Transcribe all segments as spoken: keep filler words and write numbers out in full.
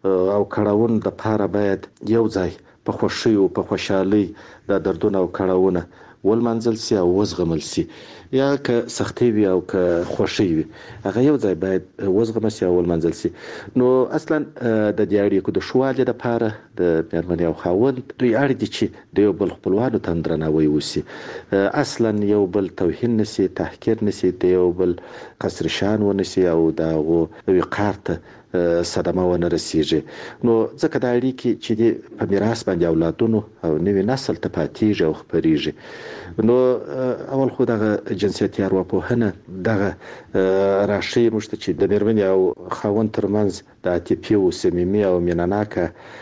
او کړاون د پاره باید یو ځای په خوشي او په خوشحالي د دردونه او کړاونه ولمنځل سي او وزغمل سي، یا که سختي وي او که خوشي وي هغه یو ځای باید وزغمل سي او ولمنځل سي. نو اصلا د دې اړیکو د شوالي لپاره د مېرمنې او خاوند دوی اړ دي چې د یو بل خپلوانو ته درناوی وسي، اصلا یو بل توهین نسي، تحقیر نسي، د یو بل قصر شان ونسي او د وقار ته صدمه ونه رسیږي. نو ځکه دا اړیکې چې د په میراث باندې اولادونو او نوي نسل ته پاتېږي او خپرېږي. نو اول خو دغه جنسیتي ارواپوهنه دغه راښیي موږ ته چې د مېرمنې او خاوند ترمنځ د عاطفي او صمیمي او مینهناکه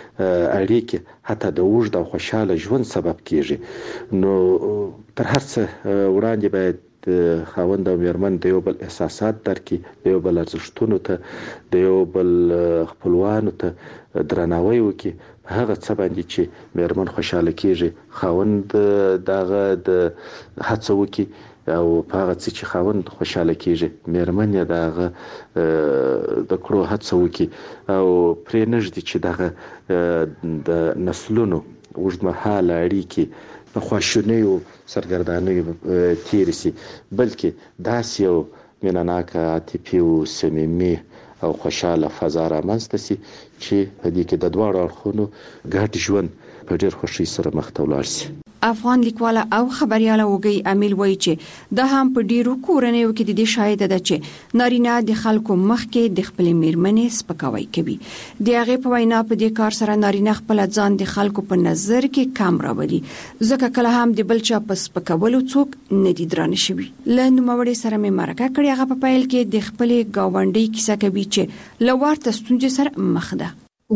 اړیکې حتی د اوږد او خوشحاله ژوند سبب کېږي. نو تر هر څه وړاندې باید خاوند او مېرمن د یو بل احساسات درکړي، د یو بل ارزښتونو ته، د یو بل خپلوانو ته درناوی وکړي په هغه څه باندې چې مېرمن خوشحاله کېږي. خاوند دغه د هڅه وکړي او په هغه څه چې خاوند خوشحاله کېږي مېرمن یې دغه د کړو هڅه وکړي او پرې نږدي چې دغه د نسلونو اوږدمهاله اړیکې په خواشینیو سرګردانیو تېرې سي، بلکې داسې یو مینهناکه عاطفي او صمیمي او خوشحاله فضا رامنځته سي چې په دې کې د دواړو اړخونو ګډ ژوند په ډېر خوښۍ سره مخ ته ولاړ سي. افغان لیکواله او خبرياله وګي امیل وایي چې د هم په ډیرو کورنیو کې د دې شاهد ده چې نارینه د خلکو مخ کې د خپل میرمنې سپکاوی کوي. د هغه په وینا په دې کار سره نارینه خپل ځان د خلکو په نظر کې کم راوړي، ځکه کله هم د بل چا په سپکولو څوک نه دي درانه شوي. له نوموړي سره مې مرکه کړې، هغه په پیل کې د خپل گاونډي کیسه کوي چې لوړ ستونزې سره مخ ده.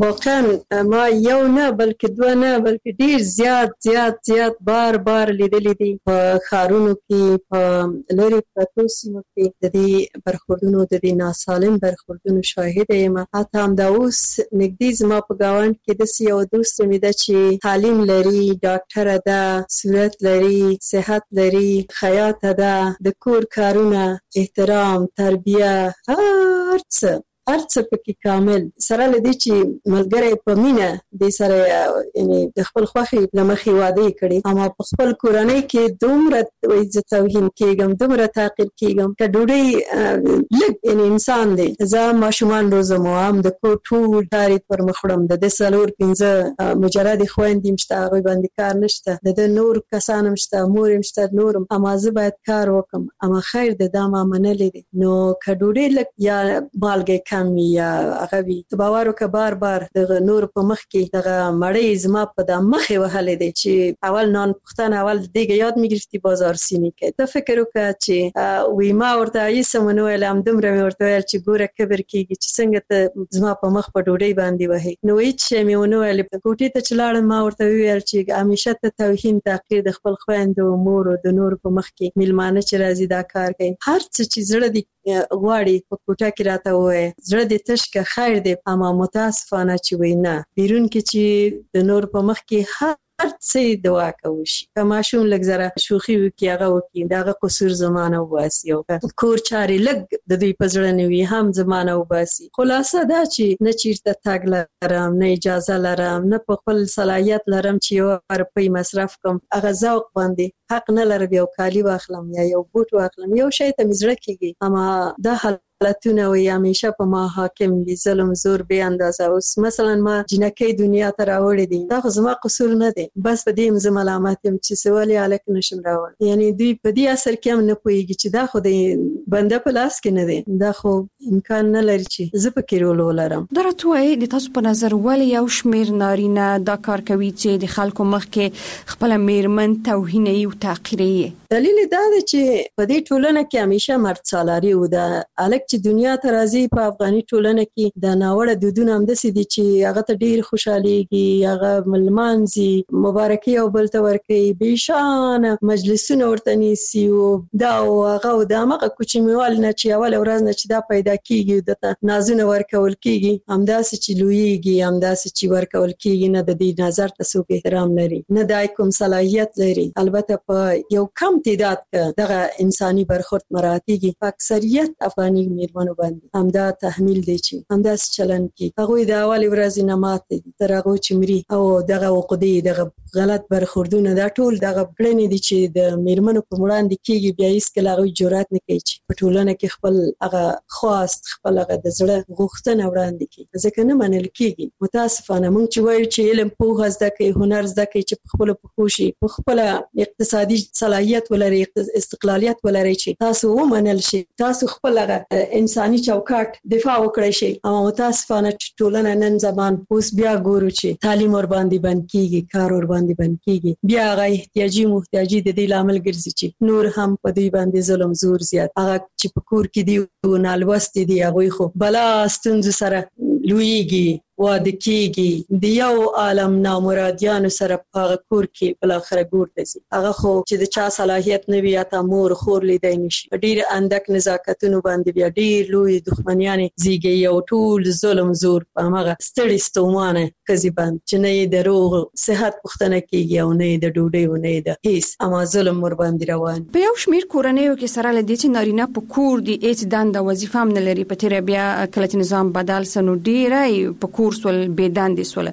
واقعا ما یو نه بلکې دوه نه بلکې ډیر زیات زیات زیات بار بار لیدلې دي په ښارونو کې، په لرې پرتو سیمو کې د دې برخوردونو د دې ناسالم برخوردونو شاهده یم. حتی همدا اوس نږدې زما په ګاونډ کې داسې یوه دوست مې ده چې تعلیم لري، ډاکټره ده، صورت لري، صحت لري، خیاطه ده، د کور کارونه، احترام، تربیه، هر څه هر څه پکې کامل سره لدی چې ملګری په مینه د سره یعنی د خپل خوخي لمخې واده کړي، اما په خپل کورنۍ کې دومره عزت توهین کېږم، دومره تعقیب کېږم که ډوډۍ لږ یعنی انسان دی. زه ماشومان روزم او هم د کور ټول کاري پر مخ وړم، د دې څلور پنځه مجرد خویندې مشته، هغوی باندې کار نشته، د نور کسان مشته، مور مشته، نورم، اما زه باید کار وکم. اما خیر د دا ما منلې دي. نو که ډوډۍ لږ یا مالګې یا هغه وي ته باور وکړه بار بار دغه نور په مخ کې دغه مړۍ زما په د مخې وهلې دی چې اول نان پختنه اول دیګه یاد می‌گرفتی بازار سینې کې. ته فکر وکړه چې وی ما ورته یې سمونه ویل هم دومره مې ورته ویل چې ګوره کبر کېږي چې څنګه ته زما په مخ په ډوډۍ باندې وهې. نو هیڅ شی مې ونه ویل. کوټې ته چې لاړم ما ورته ویل چې همیشه ته توهین تحقیر د خپل خویندو مور او د نور په مخ کې میلمانه چې راځي دا کار کوي. هر څه چې زړه دې غواړي په کوټه کې راته وایي، زړه دې تش که خیر دی، اما متاسفانه چې وی نه بیرون کې چې د نور په مخ کې هر هر څه دوا کوي شي. که ماشوم لږ زره شوخي وکړي هغه وکړي دغه قصور زمانه وباسي، او کور چارې لږ د دوی په زړه نه وي هم زمانه وباسي. خلاصه دا چې نه چیرته تګ لرم، نه اجازه لرم، نه په خپل صلاحیت لرم چې یو روپۍ مصرف کوم. هغه ذوق باندې حق نه لرم یو کالي واخلم یا یو بوټ واخلم، یو شی ته مې زړه کېږي. اما دا حالتونه وي همیشه په ما حاکم دي، ظلم زور بې اندازه. اوس مثلا ما جنکۍ دنیا ته راوړې دي، دا خو زما قصور نه دی، بس په دې زه ملامت یم چې څه ولې هلک نشم راوړی. یعنی دوی په دې اثر کې هم نه پوهېږي چې دا خو د بنده په لاس کې نه دی، دا خو امکان نه لري چې زه پکې رول ولرم. دا راته وایي د تاسو په نظر ولې یو شمېر نارینه دا کار کوي چې د خلکو مخ کې خپله میرمن توهینوي او تحقیروي؟ دلیل دا دی چې په دې ټولنه کې همیشه مرد سالاري و. د هلک چې دنیا ته راځي په افغاني ټولنه کې د ناوړه دودونه همداسې دي چې هغه ته ډېر خوشحالېږي، هغه لمانځي، مبارکي یو بل ته ورکوي، بېشانه مجلسونه ورته نیسي او دا او هغه او د همغه کوچنیوال نه چې اوله ورځ نه چې دا پیدا کېږي دته نازونه ورکول کېږي، همداسې چې لویېږي، همداسې چې ورکول کېږي، نه د دې نظر ته څوک احترام لري، نه د کوم صلاحیت لري. البته په یو کم تعداد کې دغه انساني برخورد مراعاتېږي. په اکثریت افغاني میرمنو باندې همدا تحمیل دی چې همداسې چلند کوي. هغوی د اولې ورځې نه ماتې دي تر هغو چې مري، او دغه عقدې دغه غلط برخوردونه دا ټول دغه کړنې دي چې د میرمنو په وړاندې کېږي. بیا هېڅکله هغوی جرأت نه کوي چې په ټولنه کې خپل هغه خواست خپل هغه د زړه غوښتنه وړاندې کړي، ځکه نه منل کېږي. متاسفانه موږ چې وایو چې علم پوهه زده کوي، هنر زده کوي، چې په خپلو پښو شي، په خپله اقتصادي صلاحیت ولري، استقلالیت ولري، چې تاسو ومنل شي، تاسو خپل هغه انساني چوکاټ دفاع وکړئ شي. اما متاسفانه چې ټولنه نن زمان اوس بیا ګورو چې تعلیم ور باندې بند کېږي، کار ور باندې بند کېږي، بیا هغه احتیاجي محتاجي د دې لامل ګرځي چې نور هم په دوی باندې ظلم زور زیات. هغه چې په کور کې دي نالوستي دي هغوی خو بلا ستونزو سره لویږي، واده کېږي، د یو عالم نامرادیانو سره په هغه کور کې بالاخره ګور ته ځي. هغه خو چې د چا صلاحیت نه وي، حتی مور خور لیدی نه شي، ډېر اندک نزاکتونو باندې بیا ډېر لوی دښمنیانې زیږوي او ټول ظلم زور په همغه ستړي ستومانه ښځې باندې چې نه یې د روغ صحت پوښتنه کېږي او نه یې د ډوډۍ او نه یې د هېڅ، اما ظلم ور باندې روان. په یو شمېر کورنیو کې سره له دې چې نارینه په کور دي هېڅ دنده وظیفه هم نه لري، په تېره بیا کله چې نظام بدل سه نو ډېری په کور سول بې دندې سول.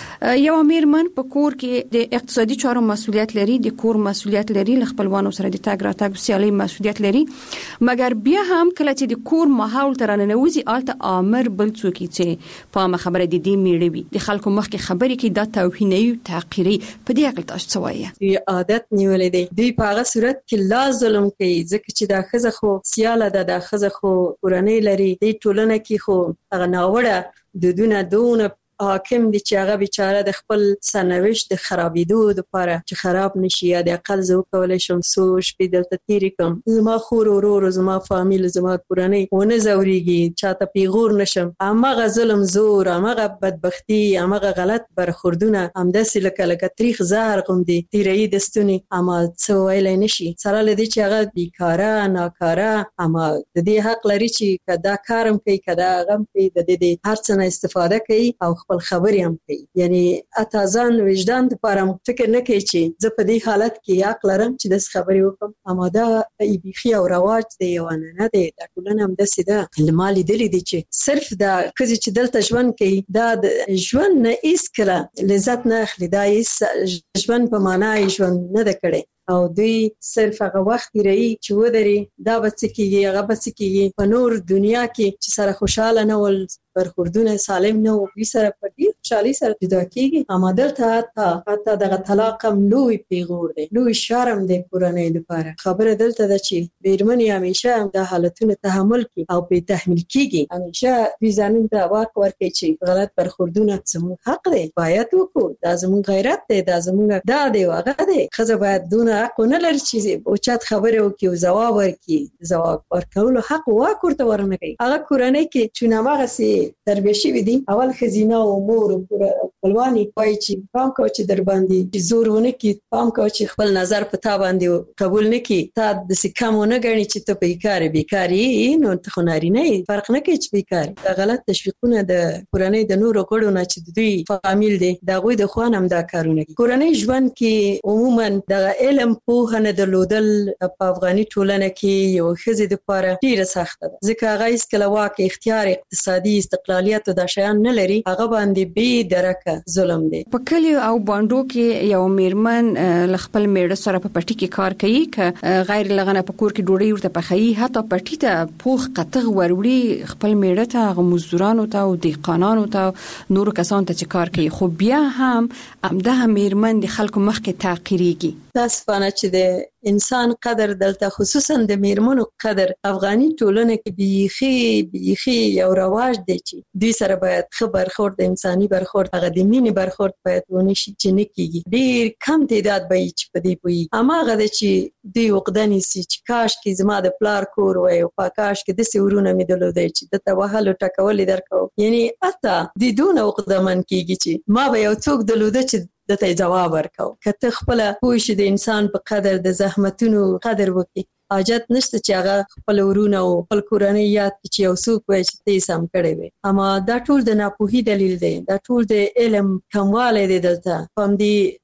یو میرمن په کور کې د اقتصادي چارو مسؤلیت لري، د کور مسؤلیت لري، له خپلوانو سره د تګ راتګ سیالي مسؤلیت لري، مګر بیا هم کله چې د کور ماحول تر ننوځي الته امر بل څوک چې په خبره د دې میړه وي د خلکو مخ کې خبرې کې د توهیني او تحقیري په دې اړه تاسو څه وایي؟ دی عادت نیولې دی، دوی په هغه صورت کې لا ظلم کوي، ځکه چې دا ښځه خو سیاله ده، دا ښځه خو کورنۍ لري، د ټولنه کې خو هغه ناوړه دودونه دونه حاکم دي چې هغه بیچاره د خپل سرنوشت د خرابېدو لپاره چې خراب نشي، یا د اقل زه وکولی شم څو شپې دلته تېرې کړم، زما خور ورور زما فامیل زما کورنۍ ونه ځورېږي، چاته پیغور نشم. همغه ظلم زور، همغه بدبختي، همغه غلط برخوردونه همداسې لکه لکه تریخ زهر غوندې تېروي د ستوني، اما څه ویلی نشي. سره له دې چې هغه بیکاره ناکاره، اما د دې حق لري چې که دا کار هم کوي که دا هغه هم کوي، د دې د هر څه نه استفاده کوي او خپل خبرې هم کوي. یعنی اته ځان وجدان دپاره فکر نه کوي چې زه په دې حالت کې حق لرم چې داسې خبرې وکړم. اما دا بیخي او رواج دی، یو عنعنه دی، دا ټولنه همداسې ده. ما لیدلي دي چې صرف دا ښځې چې دلته ژوند کوي دا د ژوند نه هېڅکله لذت نه اخلي، دا هېڅ ژوند په معنا یې ژوند نه ده کړی، او دوی صرف هغه وخت تېروي چې ودري دا به څه کېږي هغه به څه کېږي. په نور دنیا کې چې سره خوشحاله نه ول، برخوردونه سالم نه و، دوی سره په ډېر خوشحالۍ سره جدا کېږي. اما دلته حتی حتی دغه طلاق هم لوی پیغور دی، لوی شرم دی کورنۍ دپاره. خبره دلته ده چې میرمنې همیشه دا حالتونه تحمل کړي او پرې تحمیل کېږي، همیشه دوی ځانونو ته واک ورکوي چې غلط برخوردونه زموږ حق دی، باید وکړو، دا زموږ غیرت دی، دا زموږ دا دی او هغه دی. ښځه باید دونه حق ونه لري چې اوچت خبرې وکړي او ځواب ورکړي، ځواب ورکولو حق واک ورته ورنه کوي. هغه کورنۍ کې چې هماغسې تربیه شوي دي، اول ښځینه او مور خپلوانې وایي چې پام کوه چې در باندې زور ونه کړي، پام کوه چې خپل نظر په تا باندې قبول نه کړي، تا داسې کم ونه ګڼي چې ته بیکاره بیکار یې، نو ته خو نارینه یې، فرق نه کوي چې بیکار یې. دا غلط تشویقونه د کورنۍ د نورو غړو نه چې د دوی فامیل دی د هغوی د خوا نه هم دا کارونه کوي. کورنۍ ژوند کې عموما دغه علم پوهه نه درلودل په افغاني ټولنه کې یو ښځې دپاره ډېره سخته ده، ځکه هغه هېڅکله واک، اختیار، اقتصادي استقلالیت او دا شیان نه لري، هغه باندې بې درکه ظلم دی. په کلیو او بانډو کې یو میرمن له خپل میړه سره په پټي کې کار کوي، که غیر لغنه په کور کې ډوډۍ ورته پخوي، حتی پټي ته پوخ قطغ وروړي خپل میړه ته، هغه مزدورانو ته او دهقانانو ته، نورو کسانو ته چې کار کوي، خو بیا هم همدغه میرمن د خلکو مخکې تعقیریږي. متاسفانه چې د انسان قدر دلته خصوصا د میرمنو قدر افغاني ټولنه کې بیخي بیخي یو رواج دی چې دوی سره باید ښه برخورد، د انساني برخورد، هغه د مینې برخورد باید ونه شي، چې نه کېږي. ډېر کم تعداد به وي چې په دې پوهېږي. هماغه ده چې دوی عقده نیسي چې کاشکې زما د پلار کور وی او کاشکې داسې ورونه مې درلودی چې دته وهل او ټکول یې درکوم. یعنې حتی دوی دونه عقدهمن کېږي چې ما به یو څوک درلوده چې دته جواب ورکو. که ته خپله پوه شي د انسان په قدر، د زحمتونو قدر وکړي، حاجت نشته چې هغه خپل ورونه او خپل کورنۍ یاد کړي چې یو څوک وایي چې ته یې سم کړی وې. اما دا ټول د ناپوهي دلیل دی، دا ټول د علم کموالی دی. دلته په همدې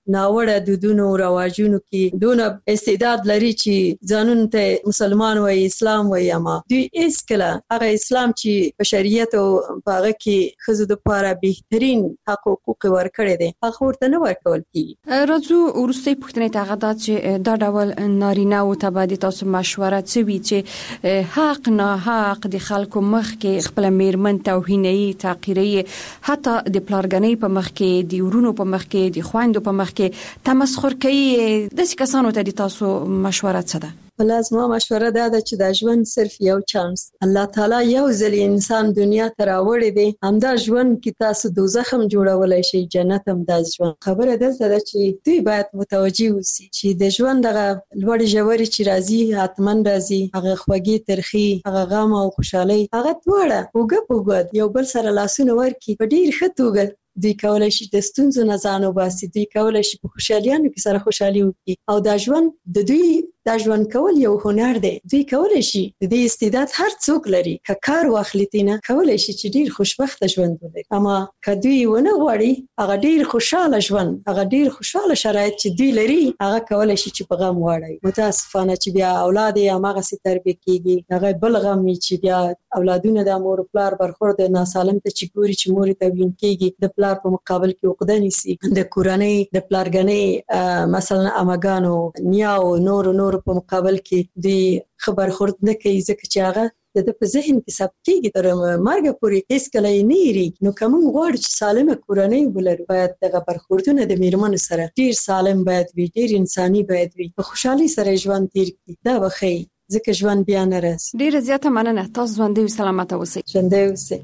ناوړه دودونو رواجونو کې دونه استعداد لري چې ځانون ته مسلمان وای اسلام وای، اما دوی هیڅ کله هغه اسلام چې په شریعت او هغه کې ښځو دپاره بهترین حق حقوق ورکړي دي هغه ورته نه ورکول کیږي. راځو وروستۍ پوښتنې ته هغه دا چې دا ډول نارینه او تبادی تاسو مشوره کوي چې حق نه حق د خلکو مخ کې خپل میرمن توهیني تحقیري حتی د پلارګنۍ په مخ کې د ورونو په مخ کې د خويندو په مخ کې تمسخر کوي، د څه کسانو ته د تاسو مشوره څه ده؟ لازمه مشوره دا ده چې دا ژوند صرف یو چانس الله تعالی یو ځل انسان دنیا ته راوړی دی، همدا ژوند کې تاسو دوزخ هم جوړولای شي، جنت هم دا ژوند. خبره ده چې دوی باید متوجي وسی چې د ژوند دغه لوړ ژوري چې راځي حتمن راځي، هغه خوږی ترخی، هغه غم او خوشحالي، هغه ټوله وګ پوګد یو بل سره لاسونه ورکی په ډیر ښه توګه دوی کولای شي د ستونزو نه ځان وباسي، دوی کولای شي په خوشحالیانو کې سره خوشحالي وکړي او دا ژوند د دوی دا ژوند کول یو هنر دی. دوی کولای شي د دې استعداد هر څوک لري که کار واخلي تینه کولای شي چې ډیر خوشبخته ژوند ولري، اما که دوی ونه غواړي هغه ډیر خوشاله ژوند، هغه ډیر خوشاله شرایط چې دوی لري هغه کولای شي چې په غم واړي. متاسفانه چې بیا اولاد یې هغه سي تربیه کیږي هغه بل غم چې بیا اولادونه د مور پلار برخورد ناسالم ته چې ګوري چې مور ته وین کیږي د پلار په مقابل کې عقده نیسي، د کورنۍ د پلارګنۍ مثلا اماګانو نیاو نور نور په مقابل کې دی خبر خورد نه کوي ځکه چې هغه د په ذهن کې ثبت کیږي تر مرګ پورې هیڅ کله نه یری. نو کوم غوړ چې سالمه کورنۍ ولري باید دغه برخوردونه د میرمنو سره ډیر سالم باید وي، ډیر انساني باید وي، په خوشحالي سره ژوند تیر کړي، دا وخی ځکه ژوند بیا نه راځي. ډیر زیاته مننه، تاسو ژوندۍ او سلامت اوسئ. ژوندۍ اوسئ.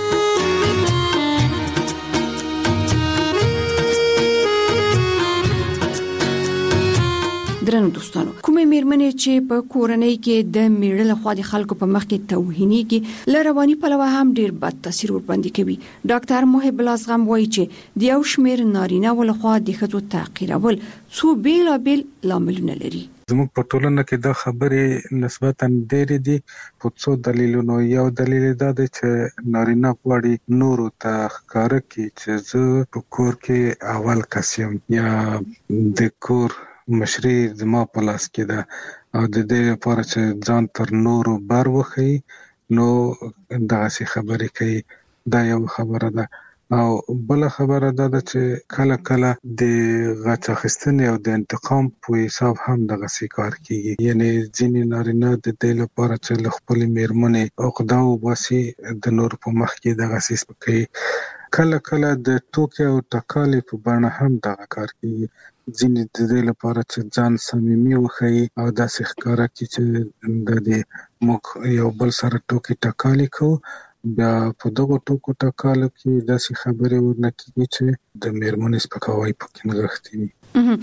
درنو دوستانو، کومې میرمنې چې په کورنۍ کې د میړه له خوا د خلکو په مخ کې توهینېږي له رواني پلوه هم ډیر بد تاثیر ورباندې کوي. ډاکټر محب الازغم وایي چې د یو شمېر نارینه ول خوا د ښځو تحقیرول څو بیلابیل لاملونه لري. زموږ په ټولنه کې دا خبرې نسبتاً ډېرې دي په څو دلیلونو. یو دلیل دا دی چې نارینه غواړي نورو ته ښکاره کړي چې زه په کور کې اول کس یم یا د کور مشري زما په لاس کې ده او د دې لپاره چې ځان تر نورو بر وښي نو دغسې خبرې کوي. دا یو خبره ده. او بل خبره دا ده چې کله کله د غچ اخیستنې او د انتقام په حساب هم دغسې کار کیږي. یعنی ځینې نارینه د دې لپاره چې له خپلې میرمنې عقده وباسي د نورو په مخ کې دغسې سپکوي. کله کله د ټوکې او ټکالې په بڼه هم دغه کار کیږي. ځینې د دې لپاره چې ځان صمیمي وښیي او داسې ښکاره کړي چې د دې موږ یو بل سره ټوکې ټکالې کوو، بیا په دغو ټوکو ټکالو کې داسې خبرې ورنه کېږي چې د میرمنې سپکاوی پکې نغښتی وي.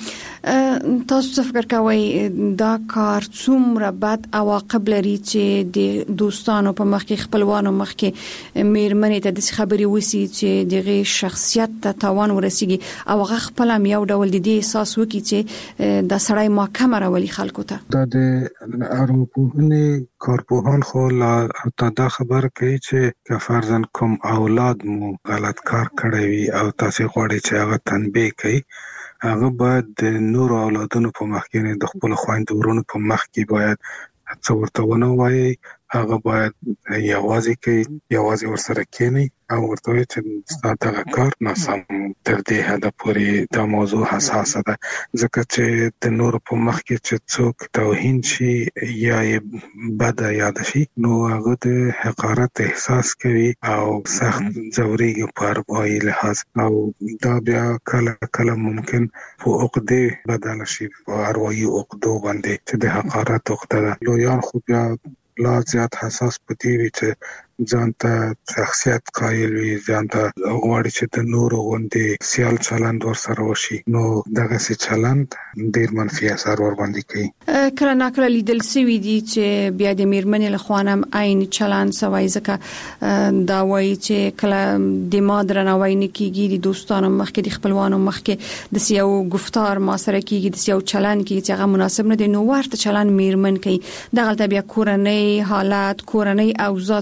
تاسو څه فکر کوئ دا کار څومره بد عواقب لري چې د دوستانو په مخ کې خپلوانو مخ کې میرمنې ته د خبرې وسی چې دغه شخصیت ته تاوان ورسیږي او هغه خپل هم یو ډول د دې احساس وکړي چې د سړی محکمه راولي خلکو ته؟ دا د ارواپوهنې کارپوهان خو لا دا خبره کوي چې که فرضاً کوم اولاد مو غلط کار کړی وي او تاسو غواړئ چې هغه تنبیه کړئ هغه باید د نورو اولادونو په مخ کې د خپل خویندو ورونو په مخ کې باید څه ورته ونه وایي، هغه باید یوازې کوي، یوازې ورسره کېني او ورته وایي چې ستا دغه کار ناسم. تر دې حده پورې دا موضوع حساسه ده ځکه چې د نورو په مخ کې چې څوک توهین شي یا یې بده یاده شي نو هغه د حقارت احساس کوي او سخت ځورېږي په اروايي لحاظ او دا بیا کله کله ممکن په عقدې بدله شي، په اروايي عقدو باندې چې د حقارت عقده ده. لویان خو بیا لا زیات حساس پدې وي چې ځان ته شخصیت قایل وي، ځان ته غواړي چې د نورو غوندې سیال چلند ورسره وشي نو دغسې چلند ډېر منفي اثر ورباندې کوي. کله ناکله لیدل سوي دي چې بیا د میرمنې له خوا هم عین چلند سوی ځکه دا وایي چې کله د ما درناوی نه کېږي د دوستانو مخ کې د خپلوانو مخ کې د یو گفتار ما سره کېږي د یو چلند کېږي چې هغه مناسب نه دی نو ورته چلند میرمن کوي. دغلته بیا کورنۍ حالات کورنۍ اوضاع څومره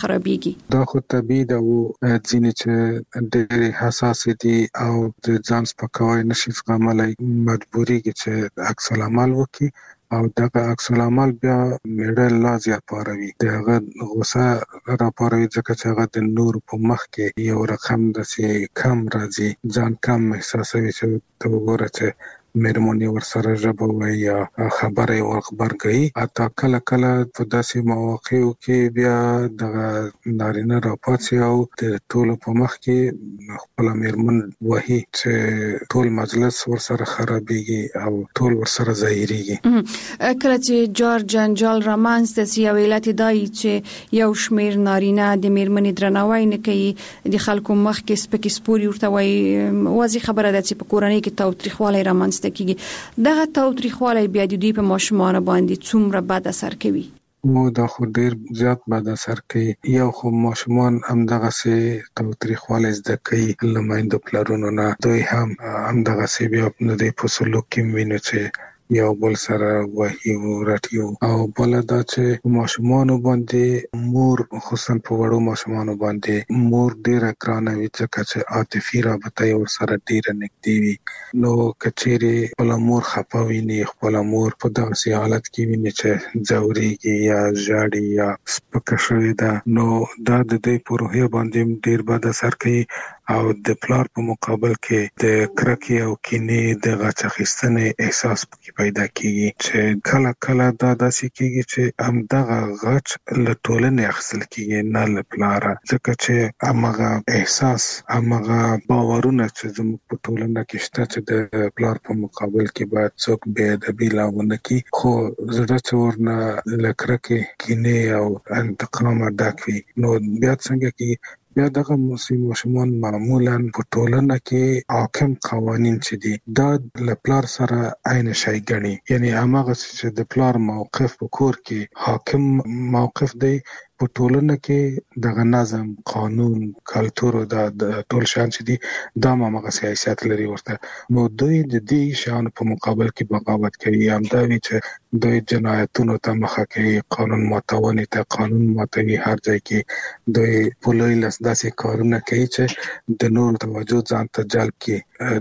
خرابېږي؟ دا خو طبيعي ده او ځینې چې ډېر حساس دي او د ځان سپکاوی نشي زغملای مجبورېږي چې عکس العمل وکړي او دغه عکس العمل بیا میډل لا زیات پاروي، دغه غوسه را پاروي ځکه چې هغه د نور په مخ کې یو رقم داسې کم راځي، ځان کم احساسوي چې ته وګوره چې مېرمنې ورسره ژبه وایي یا خبره ور خبرګي. اته کله کله په داسې مواقعو کې بیا دغه نارینه راپاتې او د ټولو په مخ کې خپل مېرمن وایي چې ټول مجلس ورسره خرابېږي او ټول ورسره ظاهريږي. کله چې جورج جنجال رامانس د سیاویلات دای چې یو شمیر نارینه د مېرمنې درناوی نه کوي، د خلکو مخ کې سپکې سپوري ورته وایي، واضح خبره ده چې په کورنۍ کې تاوتریخوالی رامنځته کیږي. دغه تاوتریخوالی بیا د دوی په ماشومان باندې څومره بد اثر کوي؟ مو دا خو ډیر زیات بد اثر کوي. یو خو ماشومان هم دغه سي تاوتریخوالی زده کوي لمایندو پلرونو نه، دوی هم هم دغه سي بیا د په سلوک کې ویني چې یو بل سره وحي ورټیو او بل دا چې ماشومان باندې مور خصوصا په وړو ماشومان باندې مور ډیره ګرانه وي چې چې عاطفي رابطه یې ورسره ډیره نږدې وي. نو کچېره خپل مور خپاوي نه خپل مور په داسې حالت کې ویني چې ځوريږي یا ژاړي یا سپکه شوی ده، نو دا د دې په روحیه باندې ډیر بد اثر کوي او د پلار په مقابل کې د کرکې او کینې د غچ اخیستنې احساس پکې پیدا کیږي چې کله کله دا داسې کیږي چې هم دغه غچ له ټولنې اخیستل کیږي نه له پلاره، ځکه چې هغه احساس هغه باورونه چې زموږ په ټولنه کې شته چې د پلار په مقابل کې باید څوک بې ادبي لاونه کوي، خو زړه چې ورنه له کرکې کینې او انتقام ډک وي، نو بیا څنګه کې بیا دغه ماشومان معمولا په ټولنه کې حاکم قوانين چې دي دا له پلار سره عین شي ګڼي، یعنی هغه چې د پلار موقف په کور کې حاکم موقف دی په ټولنه کې دغه نظم قانون کلتور دا ټول شان چې دي دا ماغه سیاست لري ورته، نو دوی د دې شان په مقابل کې بغاوت کوي، هم دا وی چې دوی جنایتونو ته مخه کوي، قانون ماتونې ته قانون ماتوي، هر ځای کې دوی پولیس لاس داسې کارونه کوي چې د نور توجه ځان ته جلب کړي،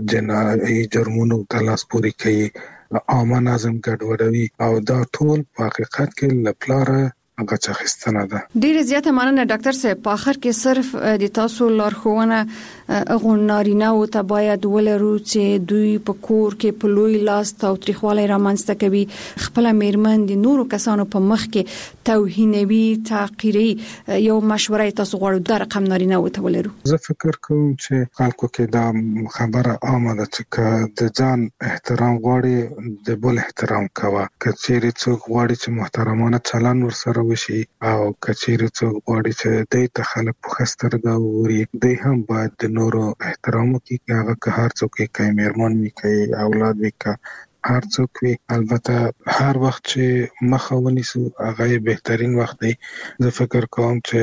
جنایي جرمونو ته لاس پوري کوي، عامه نظم ګډوډوي او دا ټول په حقیقت کې لپاره هغه څه خستنه ده. ډیره زیاته مننه ډاکټر صاحب. په اخر کې صرف د تاسو لارښوونه هغه نارینه او ته باید ولرو چې دوی په کور کې په لوی لاس تاوتریخوالی رامنځته کوي، خپل میرمن د نورو کسانو په مخ کې توهینوي، تحقیري. یو مشوره تاسو غواړو د رقم نارینه او ته ولرو؟ زه فکر کوم چې خلکو کې دا خبره عامه ده چې د ځان احترام غواړي د بل احترام کوه، کچېرې څوک غواړي چې محترمانه چلند ورسره وشي او کچېرې څوک غواړي چې دوی ته خلک په خسترګه ووري، دوی هم باید د نورو احترام وکړي، هغه که هر څوک کوي، مېرمن وي کوي، اولاد وي کوي، هر څوک وي. البته هر وخت چې مخه ونیسو هغه بهترین وخت دی. زه فکر کوم چې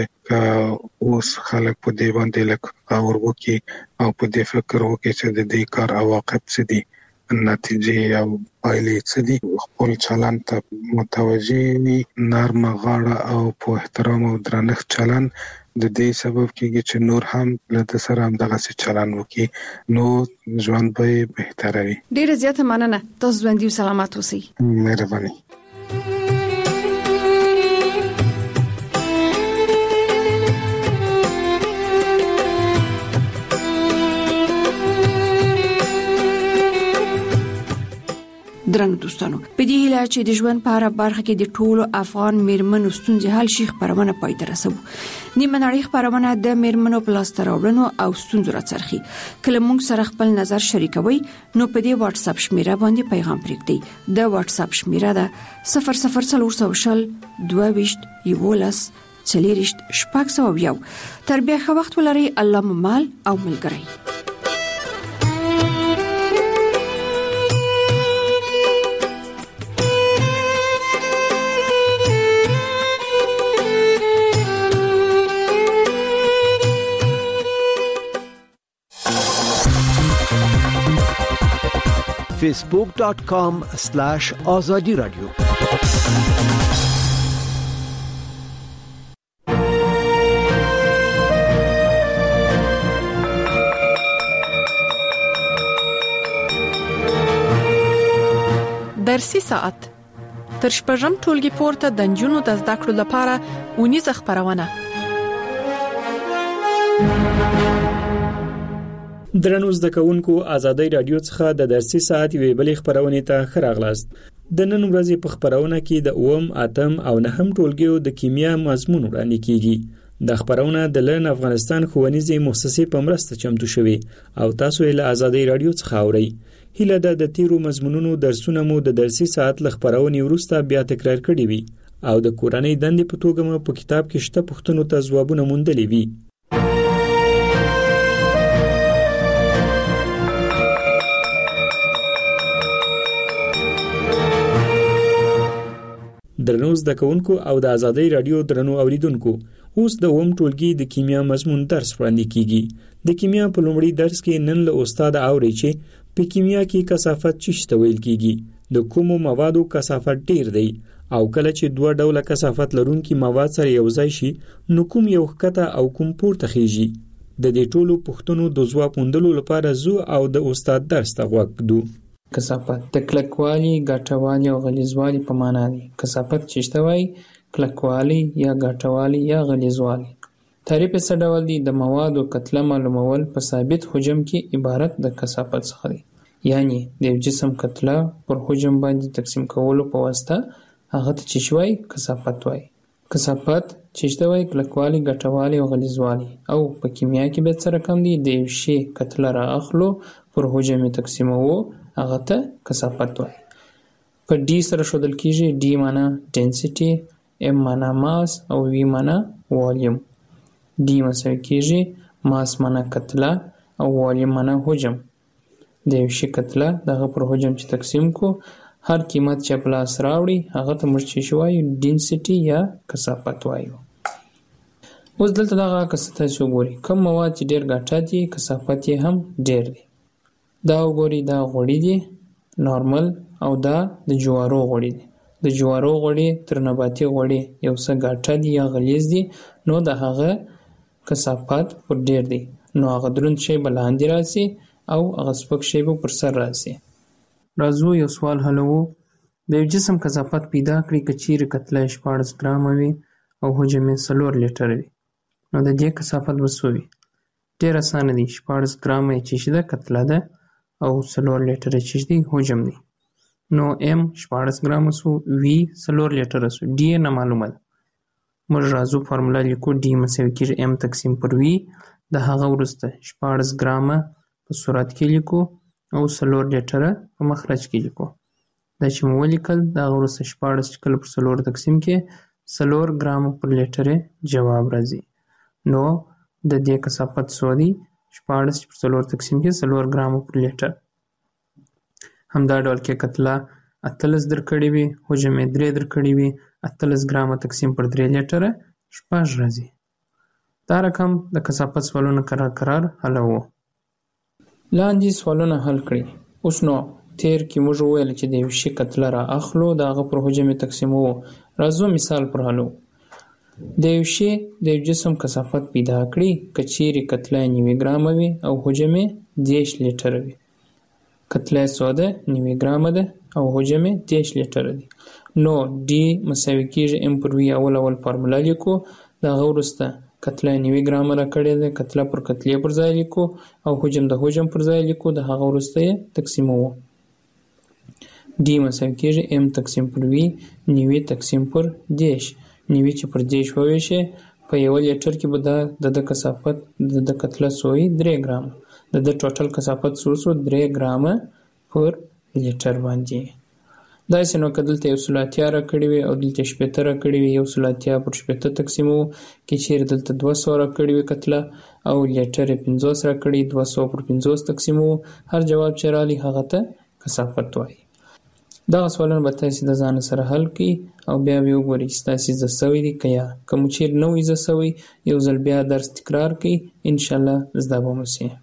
اوس خلک په دې باندې لکه اور وکړي او په دې فکر وکړي چې د دې کار عواقب څه دي، نتیجې او پایلې څه دي، خپل چلند ته متوجه وي، نرمه غاړه او په احترام او درنښت چلند د دې سبب کېږي چې نور هم له سره هم دغه څه چلند وکړي، نو ژوند به بهتره وي. ډیره زیاته مننه. تاسو ژوندي او سلامت اوسئ. مهرباني. درنو دوستانو، په دې هیله چې د ژوند په اړه برخه کې د ټولو افغان میرمنو ستونزې حل شي خبرونه پای ته رسوو. نیمه نړۍ خبرونه د میرمنو په لاس راوړنو او ستونزو راڅرخي. کله موږ سره خپل نظر شریکوي نو په دې واتس اپ شمیره باندې پیغام پرېږدئ. د واتس اپ شمیره ده صفر صفر څلور سوه شل دوه ویشت یولس څلېرویشت شپږ سوه یو. تر بیا ښه وخت ولرئ. الله مو مال او ملګری. facebook dot com slash azadi radio درسي ساعت تر شپږم ټولګي پورته د نجونو د زده کړو لپاره ونیزه خبرونه. درنو زده کوونکو، آزادۍ رادیو څخه د درسي ساعت یوې بلې خبرونې ته ښه راغلاست. د نن ورځې په خبرونه کې د اووم، اتم او نهم ټولګیو د کیمیا مضمون وړاندې کیږي. د خبرونه د لن افغانستان ښوونیزې مؤسسې په مرسته چمتو شوې او تاسو یې له آزادۍ رادیو څخه اورئ. هیله ده د تیرو مضمونونو درسونه مو د درسي ساعت له خبرونې وروسته بیا تکرار کړي وي او د کورنۍ دندې په توګه مو په کتاب کې شته پوښتنو ته ځوابونه موندلي وي. درنو زده کوونکو او د آزادۍ رادیو درنو اوریدونکو، اوس د اووم ټولګي د کیمیا مضمون درس وړاندې کیږي. د کیمیا په لومړي درس کې نن له استاد اوري چې په کیمیا کې کثافت څه ته ویل کیږي، د کومو موادو کثافت ډیر دی او کله چې دوه ډوله کثافت لرونکي مواد سره یو ځای شي نو کوم یو ښکته او کوم پورته خيږي. د دې ټولو پوښتنو د ځواب موندلو لپاره زو او د استاد درس ته غوږ ږدو. کثافت د کلکوالي، ګټوالي او غلیظوالي په معنا دی. کثافت چې شتوي کلکوالي یا ګټوالي یا غلیظوالي. تعریف یې څه ډول دی؟ د موادو کتله معلومول په ثابت حجم کې عبارت د کثافت څخه دی. یعنی د یو جسم کتله پر حجم باندې تقسیم کولو په واسطه هغه ته چې شوی کثافت وای. کثافت چې شتوي کلکوالي، ګټوالي او غلیظوالي. او په کیمیا کې به څه رقم دی؟ د یو شی کتله را اخلو پر حجم تقسیموو هغه ته کثافت وای. په ډي سره ښودل کیږي. ډي معنا ډنسټي، ام معنا ماس او وی معنا والیوم. ډي مساوي کیږي ماس معنا کتله او والیوم معنا حجم. د یو شي کتله دغه پر حجم چې تقسیم کو هر قیمت چې په لاس راوړي هغه ته موږ چې شوی ډنسټي یا کثافت وایو. اوس دلته دغه کثافت وګورئ. کوم مواد چې ډیر ګټه دي کثافت یې هم ډیر دی. دا وګورئ، دا غوړي دي نارمل او دا د جوارو غوړي دي. د جوارو غوړي تر نباتي غوړي یو څه ګټه دي یا غلیظ دي، نو د هغه کثافت پر ډیر دی. نو هغه دروند شی بلاندې راسي او هغه سپک شی به پر سر راسي. راځو یو سوال حلوو. د یو جسم کثافت پیدا کړئ که چیرې کتله شپاړس ګرامه وي او حجم یې څلور لیټره وي، نو د دې کثافت به څه وي؟ ډېر اسانه دی. شپاړس ګرامه یې چې ده کتله ده او څلور لیټره چې دی حجم دی. نو ام شپاړس ګرامه سو، وی څلور لیټره سو، ډي نه معلومه ده. موږ راځو فارموله لیکو. ډي مساوي کېږي ام تقسیم پر وی. د هغه وروسته شپاړس ګرامه په صورت کې لیکو او څلور لیټره په مخرج کې لیکو. دا چې مو ولیکل د هغه وروسته شپاړس چې کله پر څلور تقسیم کې څلور ګرامه پر لیټره جواب راځي. نو د دې کثافت څو دی؟ شپاړس پر څلور تقسیم کې څلور ګرامه پر لیټر. همدا ډول کې کتله اتلس درکړې وي، حجم یې درې درکړې وي، اتلس ګرامه تقسیم پر درې لیټره شپږ راځي. دا رقم د کثافت سوالونه قرار قرار حلوو. لاندې سوالونه حل کړئ. اوس نو تیر کې موږ وویل چې د یو شي کتله را اخلو د هغه پر حجم یې تقسیموو. راځو مثال پر حلو. د یو شي د یو جسم کثافت پیدا کړئ که چیرې کتله نوي ګرامه وي او حجم یې دېرش لیټره وي. کتله یې څو ده؟ نوي ګرامه ده او حجم یې دېرش لیټره دی. نو ډي مساوي کېږي ام پر وي. اول اول فارموله لیکو. د هغه وروسته کتله نوي ګرامه راکړې ده، کتله پر کتلې پر ځای لیکو او حجم د حجم پر ځای لیکو. د هغه وروسته یې تقسیموو. ډي مساوي کېږي ام تقسیم پر وي نوي تقسیم پر دېرش. نوي چې پر دېرش وویشې په یو لیټر کې به د د کثافت د د کتله سوی درې ګرامه. د د ټوټل کثافت سو سو درې ګرامه پر لیټر باندې. داسې نو که دلته یو سل اتیا راکړې وي او دلته شپېته راکړې وي، یو سل اتیا پر شپېته تقسیموو. که چیرې دلته دوه سوه راکړې وي کتله او لیټر یې پنځوس راکړي، دوه سوه پر پنځوس تقسیموو. هر جواب چې رالي هغه ته کثافت وایي. دغه سوالونه به تاسې د ځان سره حل کړئ او بیا به وګورئ چې تاسې زده سوي دي که یا. که مو چیرې نه وي زده سوي یو ځل بیا درس تکرار کړئ، انشاءالله زده به مو سي.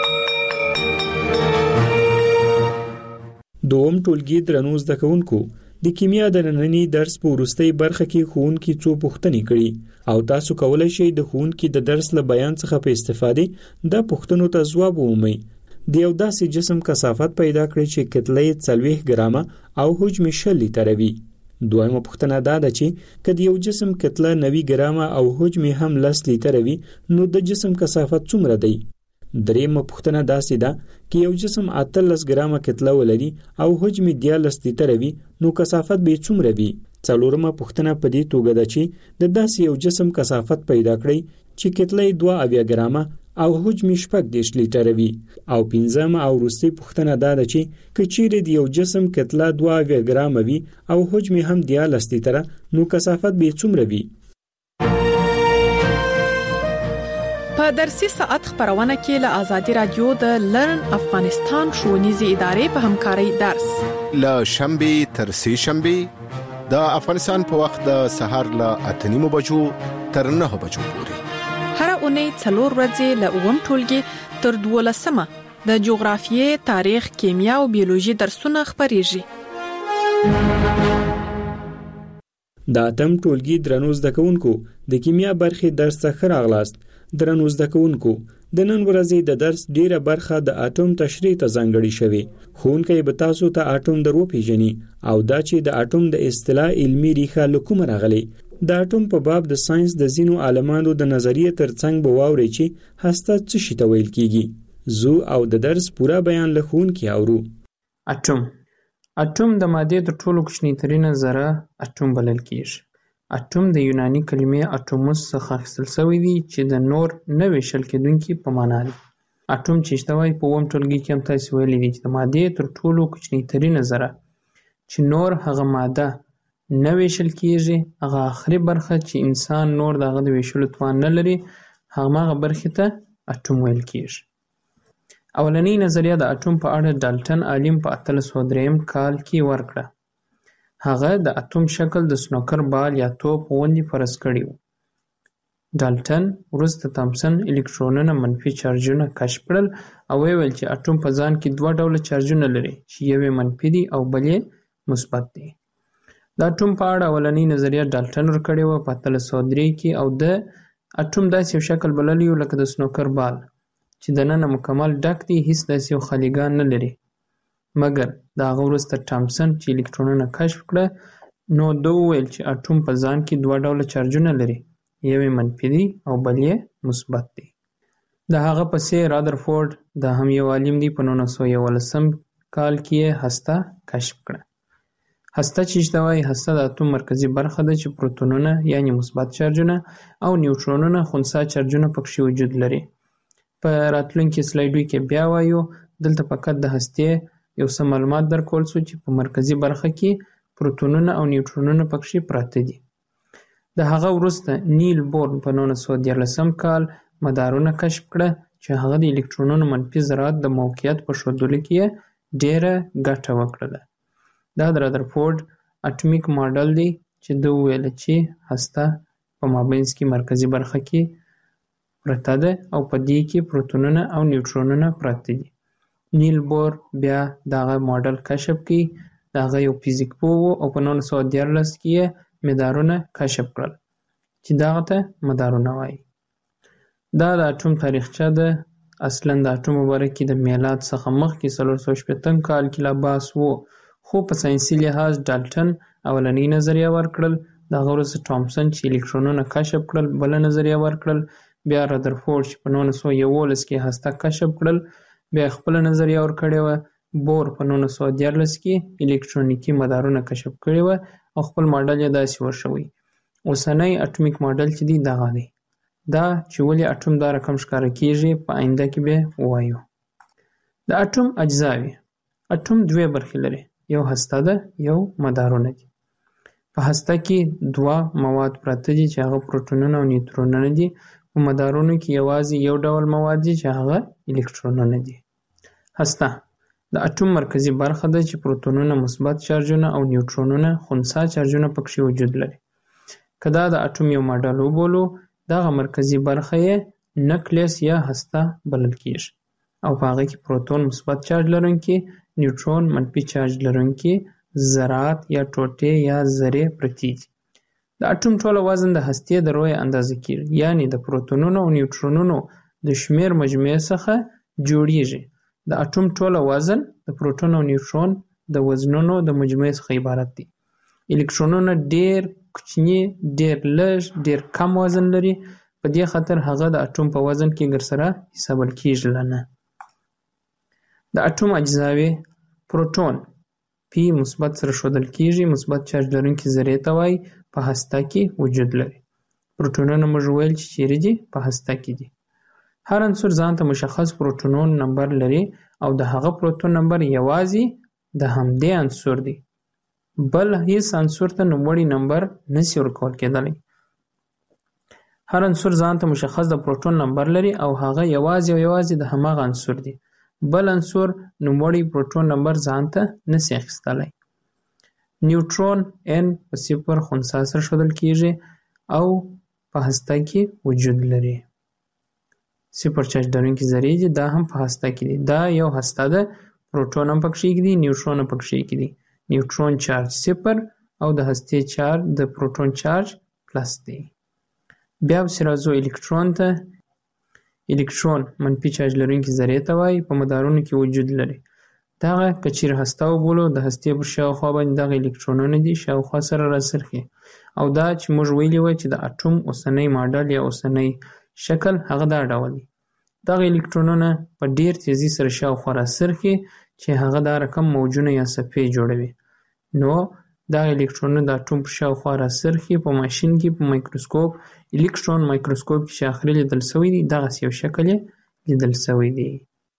دوم ټولګي درنو زده کوونکو، د کیمیا د نننی درس په وروستۍ برخه کې ښوونکي څو پوښتنې کړي او تاسو کولای شئ د ښوونکي د درس له بیان څخه په استفادې د پوښتنو ته ځواب ومومئ. د یو داسې جسم کثافت پیدا کړئ چې کتله یې څلوېښت ګرامه او حجم یې شل لیتره وي. دویمه پوښتنه دا ده چې که د یو جسم کتله نوي ګرامه او حجم یې هم لس لیتره وي نو د جسم کثافت څومره دی؟ دریمه پوښتنه داسې ده که یو جسم اتلس ګرامه کتله ولري او حجم یې دیارلس لیتره وي نو کثافت به څومره وي؟ څلورمه پوښتنه په دې توګه ده چې د داسې یو جسم کثافت پیدا کړئ چې کتله یې دوه اویا ګرامه او حجم یې شپږ دېرش لیتره وي. او پنځمه او وروستۍ پوښتنه دا ده چې که چیرې د یو جسم کتله دوه اویا ګرامه وي او حجم یې هم دیارلس لیتره نو کثافت به څومره وي؟ په درسي ساعت خبرونه کې له آزادي رادیو د لرن افغانستان ښوونیزې ادارې په همکارۍ درس له شنبه تر سه شنبه د افغانستان په وخت د سهار له اته نیمو بجو تر نهه بجو پورې هر اونۍ څلور ورځې له اووم ټولګي تر دولسمه د جغرافیې، تاریخ، کیمیا او بیولوژي درسونه خبريږي. د اتم ټولګي درنو زده کوونکو د کیمیا برخې درس ته راغلاست. درنو زده کوونکو د نن ورځې د درس ډیره برخه د اټوم تشریح ته ځانګړې شوې. ښوونکی به تاسو ته اټوم در وپیژني او دا چې د اټوم د اصطلاح علمي ریښه له کومه راغلې. د اټوم په باب د ساينس د ځینو عالمانو د نظریې ترڅنګ به واورئ چې هسته څه شي ته ویل کیږي. زو او د درس پورا بیان له ښوونکي اورو. اټوم اټوم د مادې تر ټولو کوچنی ترینه ذره اټوم بلل کیږي. اټوم د یوناني کلمې اټوموس څخه اخیستل شوی دی چې د نور نه ویشل کېدونکي په معنا دی. اټوم چې شته وایي په اووم ټولګي کې هم تاسې ویلي دي چې د مادې تر ټولو کوچنی ترینه ذره چې نور هغه ماده نه ویشل کېږي، هغه آخري برخه چې انسان نور د هغه د ویشلو توان نه لري، هماغه برخې ته اټوم ویل کېږي. اولنۍ نظریه د اټوم په اړه ډالټن عالم په اتلس سوه درېیم کال کې ورکړه. هغه د اټوم شکل د سنوکر بال یا توپ غوندې فرض کړی و. ډالټن وروسته تامسن الکترونونه منفي چارجونه کشف کړل او ویل چې اټوم په ځان کې دوه ډوله چارجونه لري چې یو یې منفي دی او بل یې مثبت دی. د اټوم په اړه اولنۍ نظریه ډالټن ورکړې وه په اتلس سوه درې کې او د اټوم داسې یو شکل بللی و لکه د سنوکر بال چې دننه مکمل ډک دی، هیڅ داسې یو خالیګان نه لري. مګر د هغه وروسته ټامسن چې الکترونونه کشف کړه نو ده وویل چې اټوم په ځان کې دوه ډوله چارجونه لري، یو یې منفي دی او بل یې مثبت دی. د هغه پسې رادرفورد دا هم یو عالم دی په نولس سوه یولسم کال کې یې هسته کشف کړه. هسته چې شته وایي هسته د اټوم مرکزي برخه ده چې پروتونونه یعنی مثبت چارجونه او نیوټرونونه خنثی چارجونه پکښې وجود لري. په راتلونکي سلایډو کې بیا وایو. دلته فقط د هستې یو څه معلومات درکول شو چې په مرکزي برخه کې پروتونونه او نیوټرونونه پکښې پراته دي. د هغه وروسته نیل بورن په نولس سوه دیارلسم کال مدارونه کشف کړه چې هغه د الکترونونو منفي ذرات د موقعیت په ښودلو کې ډېره ګټه وکړله. دا د رادرفورد اټومیک ماډل دی چې ده وویل چې هسته په مابینځ کې مرکزي برخه کې پرته ده او په دې کې پروتونونه او نیوټرونونه پراته دي. نیل بور بیا دغه ماډل کشف کړي. د هغه یو فزیک پوه و او په نولس سوه دیارلس کې یې مدارونه کشف کړل چې دغه ته مدارونه وایي. دا د اټوم تاریخچه ده. اصلا د اټوم په باره کې د میلاد څخه مخکې څلور سوه شپېتم کال کې لا بحث و، خو په ساینسي لحاظ ډالټن اولنۍ نظریه ورکړل. د هغه وروسته ټامسن چې الکترونونه کشف کړل بله نظریه ورکړل. بیا رادرفورد چې په نولس سوه یولس کې هسته کشف کړل بیا خپله نظریه ورکړې وه. بور په نولس سوه دیارلس کې الکترونیکي مدارونه کشف کړي وه او خپل ماډل یې داسې ورشوی. اوسنی اټومیک ماډل چې دی دغه دی. دا چې ولې اټوم دا رقم ښکاره کېږي په آینده کې به ووایو. د اټوم اجزاوې. اټوم دوې برخې لري، یو هسته ده یو مدارونه دي. په هسته کې دوه مواد پراته دي چې هغه پروتونونه او نیوټرونونه دي. په مدارونو کې یوازې یو ډول مواد دي چې هغه الکترونونه دي. هسته د اټوم مرکزي برخه ده چې پروتونونه مثبت چارجونه او نیوټرونونه خنثی چارجونه پکښې وجود لري. که دا د اټوم یو ماډل وبولو دغه مرکزي برخه یې نکلیس یا هسته بلل کېږي او په هغه کې پروتون مثبت چارج لرونکي، نیوټرون منفي چارج لرونکي ذرات یا ټوټې یا ذرې پرتې دي. د اټوم ټوله وزن د هستې د رویه اندازه کېږي، یعنی د پروتونونو او نیوټرونونو د شمیر مجموعې څخه جوړیږي. د اټوم ټوله وزن د پروتون او نیوټرون د وزنونو د مجموعې څخه عبارت دی. الکترونونه ډیر کوچني، ډیر لږ، ډیر کم وزن لري، په دې خاطر هغه د اټوم په وزن کې ګرسره حسابل کېږي نه. د اټوم اجزاوې پروتون پی مثبت سره ښودل کېږي، مثبت چارج لرونکي ذرې ته وایي، په هسته کې وجود لري. پروتونونه موږ ویل چې چیرې دي؟ په هسته کې دي. هر عنصر ځان ته مشخص پروتونون نمبر لري او د هغه پروتون نمبر یوازې د همدې عنصر دی، بل هیڅ عنصر ته نوموړی نمبر نشي ورکول کېدلی. هر عنصر ځان ته مشخص د پروتون نمبر لري او هغه یوازې او یوازې د هماغه عنصر دی، بل عنصر نوموړی پروتون نمبر ځان ته نشي اخیستلی. نیوټرون ان په صفر خنثی سره ښودل کېږي او په هسته کې وجود لري. صفر چارج لرونکي ذرې دي، دا هم په هسته کې دي. دا یو هسته ده، پروتون هم پکښې دي، نیوټرون هم پکښې دي. نیوټرون چارج صفر او د هستې چارج د پروتون چارج پلس دی. بیا پسې راځو الکترون ته. الکترون منفي چارج لرونکي ذرې ته وایي، په مدارونو کې وجود لري. دغه که چیرې هسته وبولو، د هستې پر شاوخوا باندې دغه الکترونونه دي شاوخوا سره راڅرخي، او دا چې موږ ویلي وای چې د اټوم اوسنی ماډل یا اوسنی شکل هغه دا ډول دی. دغه الکترونونه په ډیر تیزی سره شاوخوا راڅرخي چې هغه دا رقم موجونه یا صفحې جوړوي. نو دغه الکترونونه د اټوم پر شاوخوا راڅرخي. په ماشین کې په مایکروسکوپ، الکترون مایکروسکوپ کې چې اخري لیدل شوی دی، دغسې یو شکل یې لیدل شوی دی.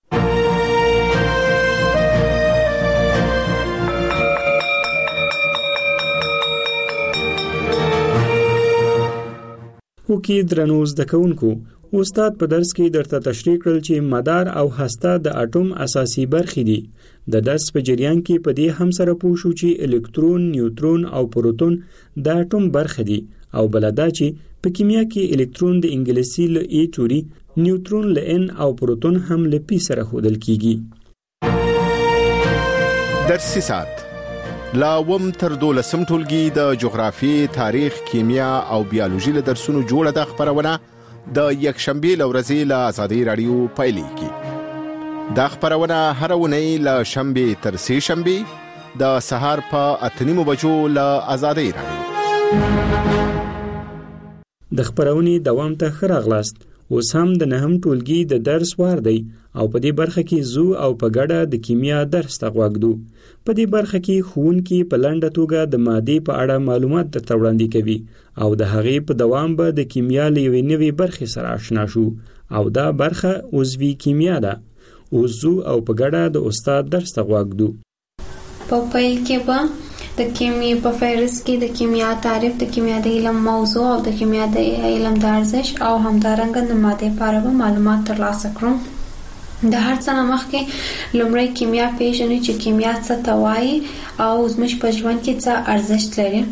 وکي درنو زده کوونکو، استاد په درس کې درته تشریح کړل چې مدار او هسته د اټوم اساسي برخې دي. د درس په جریان کې په دې هم سره پوه شو چې الکترون، نیوټرون او پروتون د اټوم برخې دي، او بلدا چې په کیمیا کې الکترون د انګلیسي له ای توري، نیوټرون له ان او پروتون هم له پی سره ښودل کیږي. درسي ساعت لا وم تر دولسم ټولګي د جغرافیې، تاریخ، کیمیا او بیولوژي له درسونو جوړه د خبرونه د یکشنبه لورځي له آزادۍ رادیو پایلیږي. دا خبرونه هر ونی له شنبه تر سه شنبه د سهار په اتنیمو بجو له آزادۍ رادیو. د خبرونې دوام ته خراغلاست. اوس هم د نهم ټولګي د درس وار دی او په دې برخه کې زو او په ګډه د کیمیا درس ته غوږدو. په دې برخه کې ښوونکي په لنډه توګه د مادې په اړه معلومات درته وړاندې کوي او د هغې په دوام به د کیمیا له یوې نوې برخې سره آشنا شو، او دا برخه عضوي کیمیا ده. اوس زو او په ګډه د استاد درس ته غوږدو. په پیل کې به د کیمیا په فهرست کې د کیمیا تعریف، د کیمیا د علم موضوع او د کیمیا د علم د ارزښت او همدارنګه د مادې په اړه معلومات ترلاسه کړو. د هر څه نه مخکې لومړی کیمیا پیژنو چې کیمیا څه ته وایي او زموږ په ژوند کې څه ارزښت لري.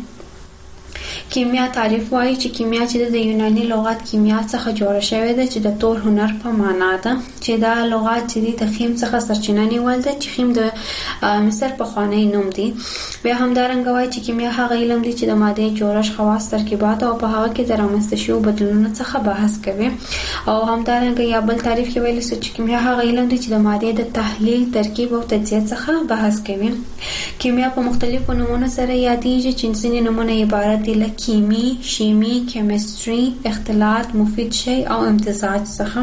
کیمیا تعریف وایي چې کیمیا چې د یوناني لغت کیمیا څخه جوړه شوې ده چې د تور هنر په معنا ده، چې دا لغت چې د خیم څخه سرچینه نیول ده، چې خیم د مصر پخوانی نوم دی. بیا همدارنګه وایي چې کیمیا هغه علم دی چې د مادې جوړښت، خواص، ترکیبات او په هغه کې د رامنځته شویو بدلونونو څخه بحث کوي. او همدارنګه یا بل تعریف کې ویل شوی چې کیمیا هغه علم دی چې د مادې د تحلیل، ترکیب او تجزیه څخه بحث کوي. کیمیا په مختلفو نومونو سره یادېږي چې ځینې نومونه عبارت دي له کیمی، شیمی، کیمستري، اختلاط، مفید شی او امتزاج څخه.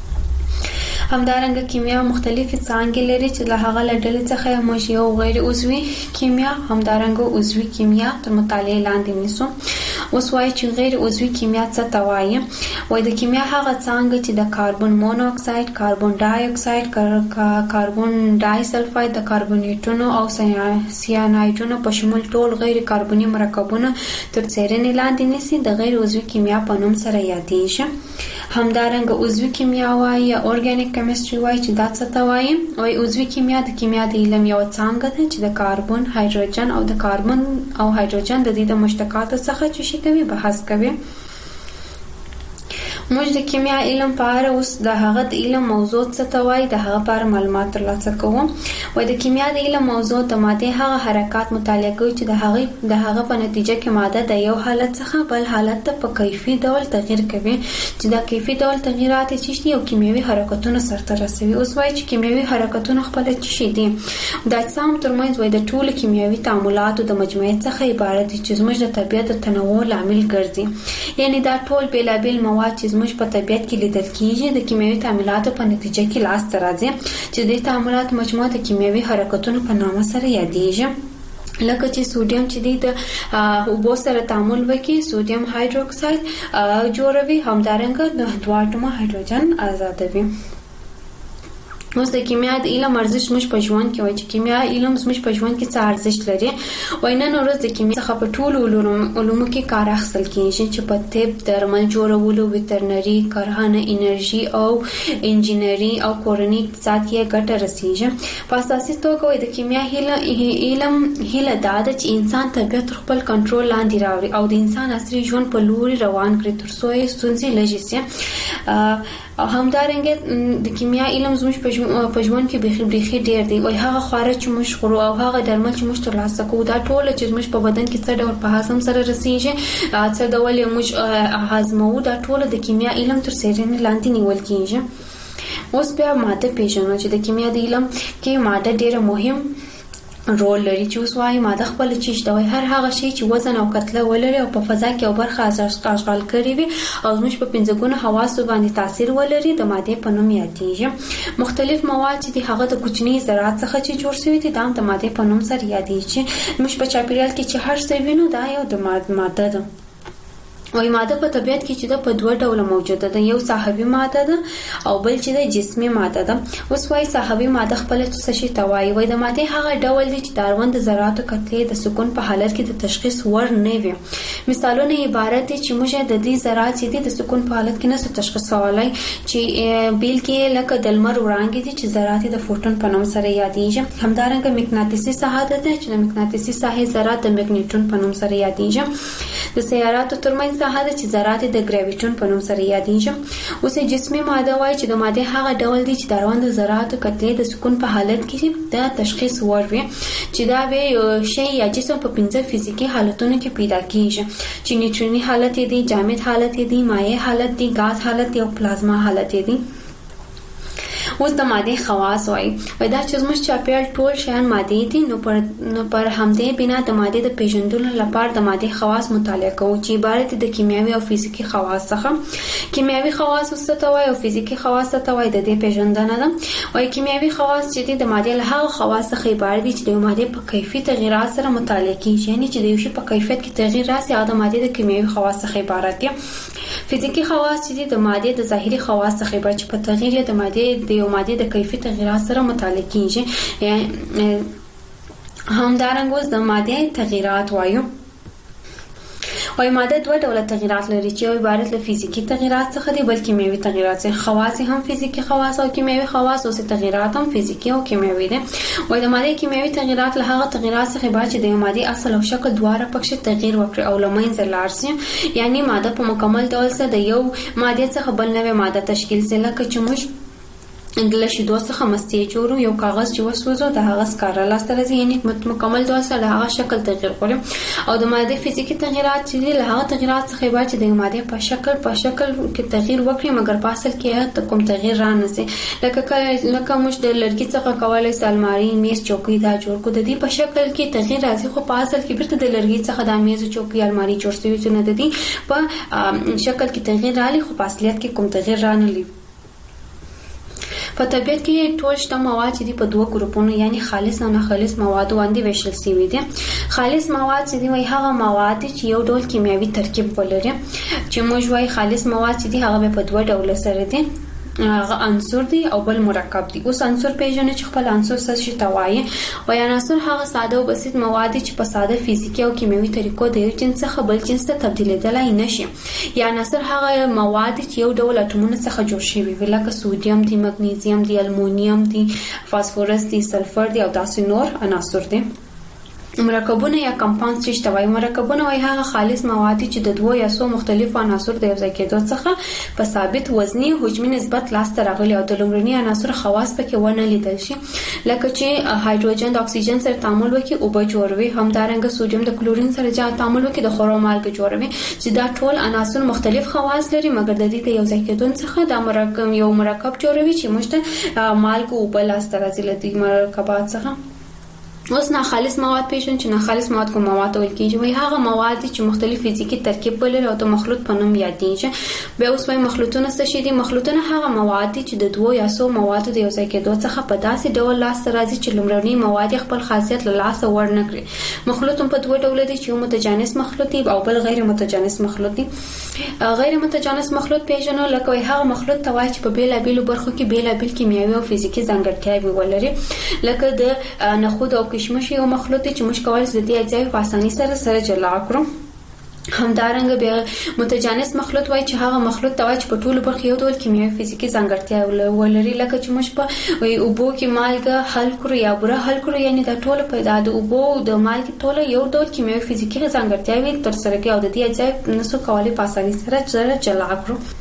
همدارنګه کیمیا مختلفې څانګې لري چې له هغه له ډلې څخه موږ یو غیر عضوي کیمیا، همدارنګه عضوي کیمیا تر مطالعې لاندې نیسو. اوس وایي چې غیر عضوي کیمیا څه ته وایي؟ وایي د کیمیا هغه څانګه چې د کاربن مونو اکساید، کاربن ډای اکساید، کاربن ډای سلفاید، د کاربونیټونو او سیانایډونو په شمول ټول غیر کاربني مرکبونه تر څیړنې لاندې نیسي، د غیر عضوي کیمیا په نوم سره یادېږي. همدارنګه عضوي کیمیا وایي یا اورګانیک کیمستري وایي چې دا څه ته وایي؟ وایي عضوي کیمیا د کیمیا د علم یوه څانګه ده چې د کاربن، هایدروجن او د کاربن او هایدروجن د دې د مشتقاتو څخه چې شي کوي بحث کوي. موږ د کیمیا علم په اړه اوس د هغه د علم موضوع څه ته وایي د هغه په اړه معلومات ترلاسه کوو. وایي د کیمیا د علم موضوع د ماده هغه حرکات مطالعه کوي چې د هغه د هغه په نتیجه کې ماده د یو حالت څخه بل حالت ته په کیفي ډول تغیر کوي چې دا کیفي ډول تغیرات چې یو کیمیاوي حرکتونه سرته رسوي. اوس وایي چې کیمیاوي حرکتونه خپل څه دي. د اجسام ترمنځ وایي د ټولو کیمیاوي تعاملاتو د مجموعې څخه عبارت دي چې زموږ د طبیعت د تنوع لامل ګرځي. یعنی دا ټول بیلابیل مواد چې زموږ په طبیعت کې لیدل کیږي د کیمیاوي تعاملاتو په نتیجه کې لاس ته راځي چې د تعاملات مجموعه د کیمیاوي حرکتونو په نامه سره یادېږي. لکه چې سوډیم چې د اوبو سره تعامل وکړي سوډیم هایدروکساید جوړوي، همدارنګه د دوه اتومه هایدروجن آزادوي. اوس د کیمیا د علم ارزښت موږ په ژوند کې وایي چې کیمیا علم موږ په ژوند کې څه ارزښت لري. وای نن ورځ د کیمیا څخه په ټولو علومو کې کار اخیستل کیږي چې په طب، درمل جوړولو، ویټرنري، کرهڼه، انرژي او انجینری او کورنۍ اقتصاد کې ګټه رسیږي. په اساسي توګه وایي د کیمیا علم هیله دا ده چې انسان طبیعت خپل کنټرول لاندې راوړي او د انسان عصري ژوند په لوري روان کړي ترڅو یې ستونزې لږې شي. همدارنګه د کیمیا علم زموږ په ژوند کې بيخي بيخي ډېر دی. وای هغه خواړه چې موږ خورو او هغه درمل چې موږ ترلاسه کوو دا ټول چې موږ په بدن کې څه ډول په هضم سره رسیږي، څه ډول موږ هضمو، دا ټول د کیمیا علم تر څیړنې لاندې نیول کیږي. اوس بیا ماده پیژنو چې د کیمیا د علم کې ماده ډېره مهم رول لري. چې اوس وايي ماده خپل چیش دا وای هر هغه شی چې وزن او کتله ولري او په فضا کې او برخه اشغال کړي وي او موږ په پنځګونه حواسو باندې تاثیر ولري د ماده په نوم یادېږي. مختلف مواد چې هغه د کوچني ذرات څخه چې جوړ شوی دي دا د ماده په نوم سره یادېږي. موږ په چاپیریال کې چې هر څه وینو دا یو د ماده ده. وای ماده په طبیعت کې چې د په دوه ډول موجوده ده، یو صحوي ماده ده او بل چې د جسمي ماده ده. اوس وای صحوي ماده خپل څه شي توای وای د ماده هغه ډول دي چې د اړوند ذراتو کتلې د سکون په حالت کې د تشخیص ور نه وي. مثالونه عبارت دي چې موږ د دې ذرات چې د سکون په حالت کې نه تشخیصولای چې بیل کې لکه د لمر وړانګې دي چې ذرات د فوټون په نوم سره یادېږي. همدارنګه مغناطیسي ساحه ده چې د مغناطیسي ساحې ذرات د مګنیټون په نوم سره یادېږي. د سیاراتو ترمنځ ساحه ده چې ذرات د ګراویټون په نوم سره یادېږي. اوس جسمي ماده وایي چې د ماده هغه ډول دي چې د اړوند ذراتو کتلې د سکون په حالت کې د تشخیص ور وي چې دا به شی یا جسم په پنځه فزیکي حالتونو کې پیدا کیږي چې نیوټروني حالت دی، جامد حالت دی، مایع حالت دی، غاز حالت دی او پلازما حالت دی. اوس د ماده خواص وایي وای دا چې زموږ چاپیریال ټول شیان ماده دي نو پر نو پر همدې بنا د ماده د پیژندلو لپاره د ماده خواص مطالعه کوو چې عبارت د کیمیاوي او فزیکي خواص څخه. کیمیاوي خواص څه ته وایي او فزیکي خواص څه ته وایي د دې پیژندنه ده. وای کیمیاوي خواص چې د ماده له هغه خواص څخه عبارت دي چې د ماده په کیفیت تغیرات سره مطالعه کیږي، یعنی چې د یو شی په کیفیت کې تغیر راسي هغه د ماده د کیمیاوي خواص څخه عبارت دي. فزیکي خواص چې د ماده د ظاهري خواص څخه عبارت چې په تغیر د ماده د یو ماده د کیفیت تغیرات سره مطالعه کیږي. همدارنګه اوس د ماده تغیرات وایو. وای ماده دوه ډول تغیرات لري چې یو عبارت له فزیکی تغیرات څخه دي بل کیمیاوي تغیرات څخه. خواص هم فزیکی خواص او کیمیاوي خواص او تغیرات هم فزیکی او کیمیاوي دي. وای د ماده کیمیاوي تغیرات له هغه تغیرات څخه عبارت چې د ماده اصل او شکل دواړه پکې تغیر وکړي او لمنځه لاړ شي، یعنی ماده په مکمل ډول سره د یو ماده څخه بل نوې ماده تشکیل سي. لکه چې موږ د شیدو څخه مستې جوړو یو کاغذ چې وسوځو د هغه سکاره لاسته راځي، یعنی مکمل ډول سره هغه شکل تغیر کوي. او د ماده فزیکی تغیرات چې له هغه تغیرات څخه عبارت چې د ماده په شکل په شکل کې تغیر وکړي مګر په اصل کې کوم تغیر را نه سي. لکه لکه موږ د لرګي څخه کولای سي الماری، میز، چوکۍ دا جوړ کو، د دې په شکل کې تغیر راځي خو په اصل کې بیرته د لرګي څخه د میز، چوکۍ، الماری جوړ شوی چې نه د دې په شکل کې تغیر راځي خو په اصلیت کې کوم تغیر را نه لري. په طبیعت کې ټول شته مواد چې په دوه ګروپونو یعنی خالص او نه خالص مواد باندې ویشل شوي دي. خالص مواد چې دی وای هغه مواد چې یو ډول کیمیاوي ترکیب ولري، چې موږ وای خالص مواد چې دی هغه په دوه ډول سره دي، هغه عنصر دی او بل مرکب دی. اوس عنصر پیژنې چې خپل عنصر څه شي توایي. وای عنصر هغه ساده او بسيط مواد چې په ساده فزیکی او کیمیاوي طریقو د یو جنس څخه بل جنس ته تبدیلېدلای نشي. یا عنصر هغه مواد چې یو ډول اټومونو څخه جوړ شوي وي، لکه سوډیم دی، مګنیزیم دی، المونیم دی، فاسفورس دی، سلفر دی او داسې نور عناصر دي. مرکبونه یا کمپاوند څه شته وای مرکبونه وای هغه خالص مواد چې د دوه یا څو مختلفو عناصر د یو ځای کېدو څخه په ثابت وزني حجمي نسبت لاسته راغلي او د لومړني عناصر خواص پکې ونه لیدل شي لکه چې هایدروجن د اکسیجن سره تعامل وکړي او به جوړوي همدارنګه سوډیم د کلورین سره جا تعامل وکړي د خورو مالګه جوړوي چې دا ټول عناصر مختلف خواص لري مګر د دې د یو ځای کېدو څخه دا مرکب یو مرکب جوړوي چې مشته مالګه او بل لاسته راځي لدی مرکبات څخه اوس نه خالص مواد پیژن چې نه خالص مواد کوم مواد ول کیږي وای هغه مواد چې مختلف فزیکی ترکیب ولري او د مخلوط په نوم یادېږي به اوس وای مخلوطونه څه شي دي مخلوطونه هغه مواد چې د دوه یا څو مواد د یو ځای کېدو څخه په داسې ډول لاس راځي چې لومړني مواد خپل خاصیت له لاس ور نه کړي مخلوط په دوه ډول دي چې یو متجانس مخلوط او بل غیر متجانس مخلوط دي غیر متجانس مخلوط پیژنو لکه هغه مخلوط توای چې په بیل بیل برخو کې بیل بیل کیمیاوي او فزیکی ځانګړتیاوې ولري لکه د نخود او کشمش یو مخلوط چې موږ کولای شو د دې اجزا په اسانۍ سره سره جلا کړو همدارنګه بیا متجانس مخلوط وای چې هغه مخلوط توای چې په ټولو برخو یو ډول کیمیاوي فزیکی ځانګړتیا ولري لکه چې موږ په اوبو کې مالګه حل کړو یا بوره حل کړو یعنی دا ټول په د اوبو د مالګې ټول یو ډول کیمیاوي فزیکی ځانګړتیاوي تر سره کوي او د دې اجزا نسو کولای په اسانۍ سره سره جلا کړو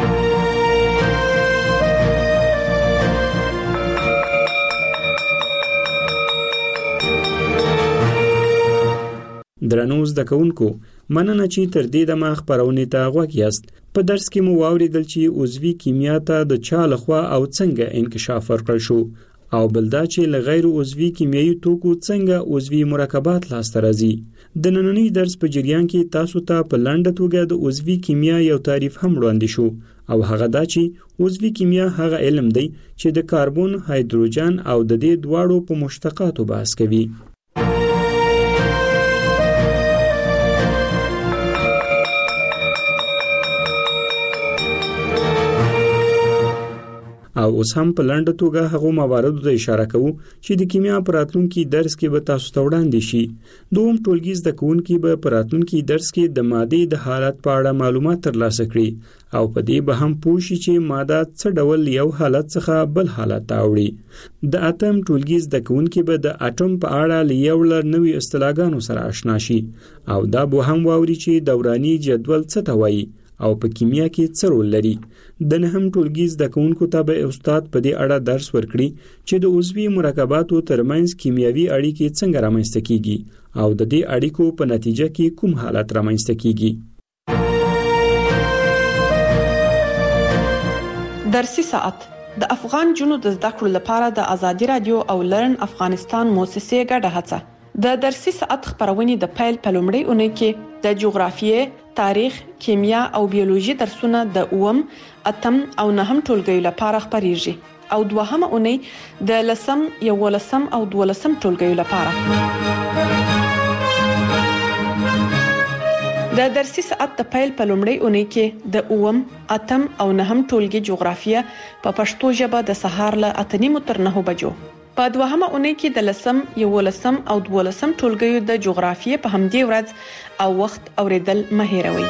درنو زده کوونکو مننه چې تر دې دمه خبرونه ته غوږ یاست په درس کې مو واوریدل چې عضوي کیمیا ته د چا لخوا او څنګه انکشاف ورکړل شو او بلدا چې لغیر عضوي کیمیاوي توکو څنګه عضوي مرکبات لاسته راځي د نننی درس په جریان کې تاسو ته په لاندې توګه د عضوي کیمیا یو تعریف هم وړاندې شو او هغه دا چې عضوي کیمیا هغه علم دی چې د کاربن هایدروجن او د دې دواړو په مشتقاتو بحث کوي او اوس هم په لاندې توګه هغه مواردو ته اشاره کوو چې د کیمیا په راتلونکي درس کې به تاسو ته وړاندې شي دوم ټولګي زده کوونکي به په راتلونکي درس کې د مادې د حالت په اړه معلومات ترلاسه کړي او په دې به هم پوه شي چې ماده څه ډول یو حالت څخه بل حالت ته وړي د اتم ټولګي زده کوونکي به د اټوم په اړه لیول نوې اصطلاحګانو سره آشنا شي او دا به هم واوري چې دوراني جدول څه ته وایي او په کیمیا کې څه رول لري د نهم ټولګي زده کوونکو ته به استاد په دې اړه درس ورکړي چې د عضوي مرکباتو ترمنځ کیمیاوي اړیکې څنګه رامنځته کیږي او د دې اړیکو په نتیجه کې کوم حالت رامنځته کیږي درسي ساعت د افغان جنو د زده کړو لپاره د ازادي رادیو او لرن افغانستان موسسې ګډه هڅه د درسي ساعت خبرونه د پیل په لومړۍ اونۍ کې د جغرافیې، تاریخ، کیمیا او بیولوژي درسونه د اوم، اتم او نهم ټولګیو لپاره خبريږي او دوهمه اونۍ د لسم، یولسم او دولسم ټولګیو لپاره. د درسي ساعت د پیل په لومړۍ اونۍ کې د اوم، اتم او نهم ټولګي جغرافیه په پښتو ژبه د سهار له اته نیمو تر نهو بجو. په دوهمه اونۍ کې د لسم، یولسم او دولسم ټولګیو د جغرافیې په همدې ورځ او وخت اوریدل مه هېروئ.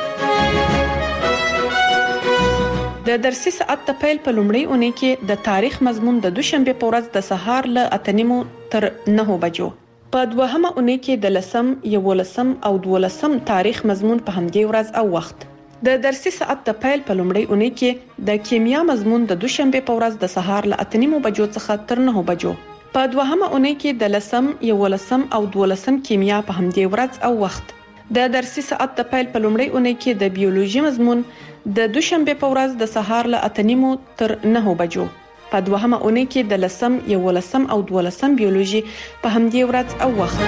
د درسي ساعت د پیل په لومړۍ اونۍ کې د تاریخ مضمون د دوشنبه په ورځ د سهار له اته نیمو تر نهو بجو. په دوهمه اونۍ کې د لسم، یولسم او دولسم تاریخ مضمون په همدې ورځ او وخت. د درسي ساعت د پیل په لومړۍ اونۍ کې د کیمیا مضمون د دوشنبه په ورځ د سهار له اته نیمو بجو څخه تر نهو بجو. په دوهمه اونۍ کې د لسم، یولسم او دولسم کیمیا په همدې ورځ او وخت. د درسي ساعت د پیل په لومړۍ اونۍ کې د بیولوژي مضمون د دوشنبه په ورځ د سهار له اته نیمو تر نهو بجو. په دوهمه اونۍ کې د لسم، یولسم او دولسم بیولوژي په همدې ورځ او وخت.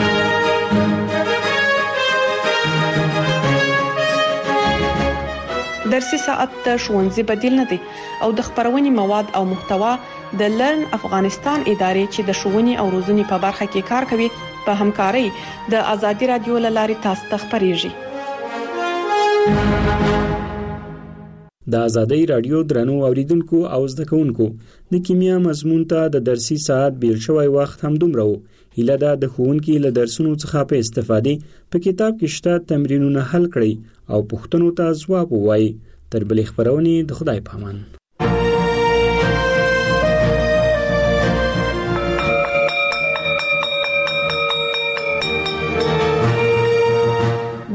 درسي ساعت د ښوونځي بدیل نه دی او د خبرونې مواد او محتوا د لرن افغانستان ادارې چې د ښوونې او روزنې په برخه کې کار کوي په همکارۍ د ازادي رادیو له لارې تاسو ته خبريږي. د ازادي رادیو درنو اوریدونکو او زده کوونکو د کیمیا مضمون ته د درسي ساعت بیل شوی وخت هم دومره وو. هیله ده د ښوونکي له درسونو څخه په استفادې په کتاب کې شته تمرینونه حل کړئ او پوښتنو ته ځواب ووایئ. تر بلې خبرونې د خدای په امان.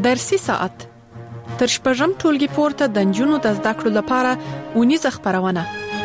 درسي ساعت تر شپږم ټولګي پورته د نجونو د زده کړو لپاره اونیزه خبرونه.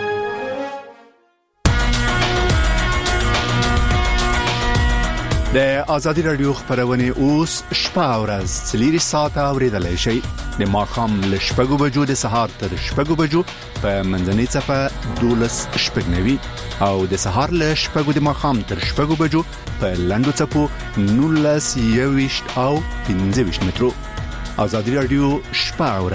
د آزادي رادیو خبرونه اوس شپه او ورځ څلور ساعته اوریدلای شئ. د ماښام له شپږو بجو د سهار تر شپږو بجو په منځنۍ صفه دولس شپږنوي او د سهار له شپږو د ماښام تر شپږو بجو په لنډو صفو نولس یويشت او پنځه ویشت مترو. آزادي رادیو شپه